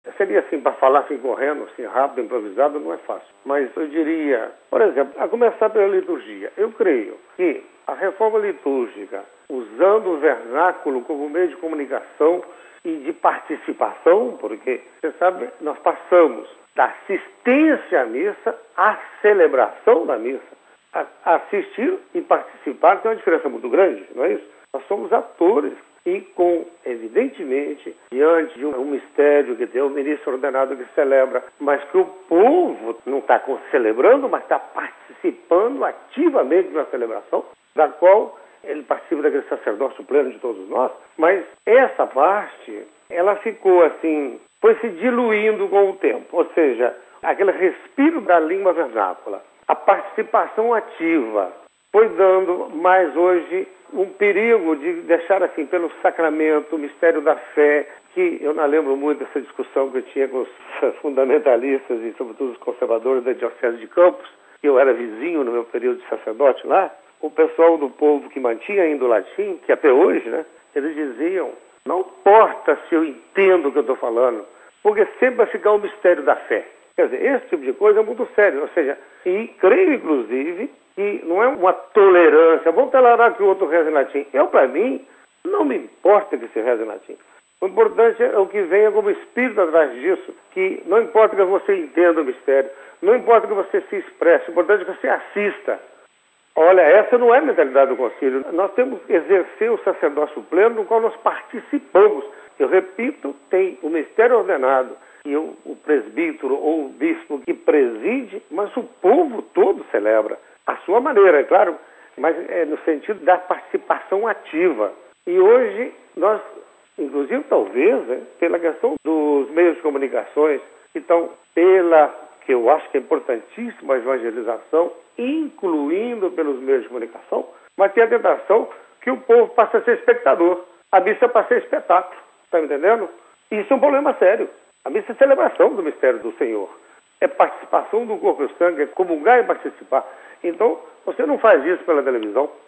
Seria assim, para falar assim correndo, assim rápido, improvisado, não é fácil. Mas eu diria, por exemplo, a começar pela liturgia. Eu creio que a reforma litúrgica, usando o vernáculo como meio de comunicação e de participação, porque, você sabe, nós passamos da assistência à missa à celebração da missa. Assistir e participar tem uma diferença muito grande, não é isso? Nós somos atores e evidentemente, diante de um mistério que tem o ministro ordenado que celebra, mas que o povo não está celebrando, mas está participando ativamente na celebração, da qual ele participa daquele sacerdócio pleno de todos nós, mas essa parte, ela ficou assim, foi se diluindo com o tempo, ou seja, aquele respiro da língua vernácula, a participação ativa, foi dando mais hoje um perigo de deixar assim pelo sacramento, o mistério da fé, que eu não lembro muito dessa discussão que eu tinha com os fundamentalistas e sobretudo os conservadores da Diocese de Campos, que eu era vizinho no meu período de sacerdote lá, o pessoal do povo que mantinha ainda o latim, que até hoje, né, eles diziam, não importa se eu entendo o que eu estou falando, porque sempre vai ficar o mistério da fé. Quer dizer, esse tipo de coisa é muito sério, ou seja, e creio inclusive que não é uma tolerância, vamos tolerar que o outro reza em latim. Para mim, não me importa que se reze em latim. O importante é o que venha como espírito atrás disso, que não importa que você entenda o mistério, não importa que você se expresse, o importante é que você assista. Olha, essa não é a mentalidade do concílio. Nós temos que exercer o sacerdócio pleno no qual nós participamos. Eu repito, tem o mistério ordenado e o presbítero ou o bispo que preside, mas o povo todo celebra. A sua maneira, é claro, mas é no sentido da participação ativa. E hoje nós, inclusive talvez, pela questão dos meios de comunicações, então que eu acho que é importantíssima a evangelização, incluindo pelos meios de comunicação, mas tem a tentação que o povo passe a ser espectador. A missa passa a ser espetáculo, está me entendendo? Isso é um problema sério. A missa é celebração do mistério do Senhor. É participação do corpo e sangue, é comungar e participar. Então, você não faz isso pela televisão.